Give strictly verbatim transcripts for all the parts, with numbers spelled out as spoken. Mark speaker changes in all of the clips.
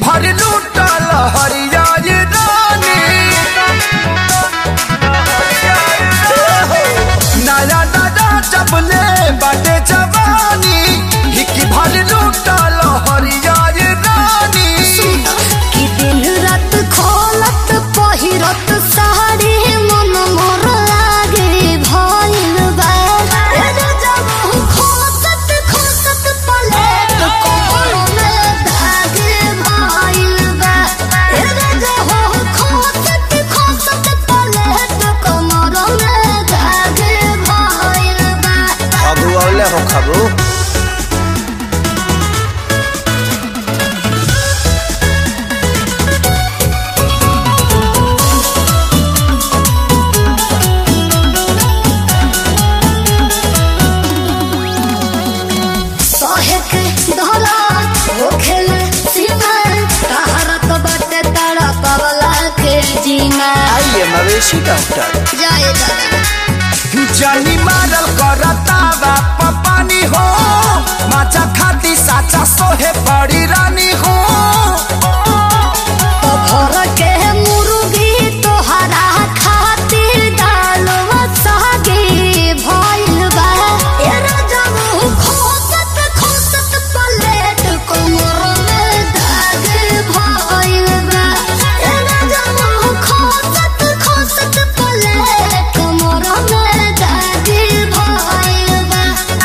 Speaker 1: भर लूटल हरिया रानी नया नया जबले बाटे जवानी हिकी भर लूटल हरिया रानी
Speaker 2: कि दिन रात खोलत पहिरत साड़ी मन मोर लागे भइल बा जब खोसत खोसत पलेट कोमर में धागे भइल बा जब खोसत खोसत पलेट कोमर में धागे भइल बा
Speaker 1: खबू औले हो खबू आइए मवेशी डॉक्टर जानी मारल करता बाप पानी हो माचा खाती साचा सोहे बड़ी रानी हो
Speaker 2: तो घर के मुर्गी तोहरा खातिर डालवा सागे भइल बा ए जब खोसत खोसत पलेट कोमर में धागे भइल बा ए जब खोसत खोसत पलेट कोमर में धागे भइल बा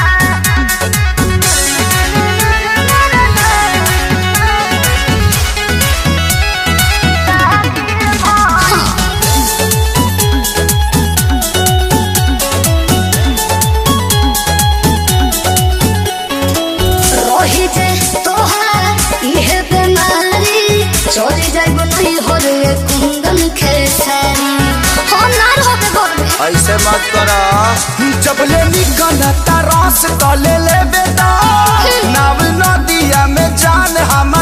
Speaker 2: रही जे तोहार इहे बेमारी चली जाइब नहीं हो रे कुंदन खेसारी हो नार हो के घर में
Speaker 1: ऐसे मत करा जबले निकलता रस तले ले बेटा नाव नदिया में जान हम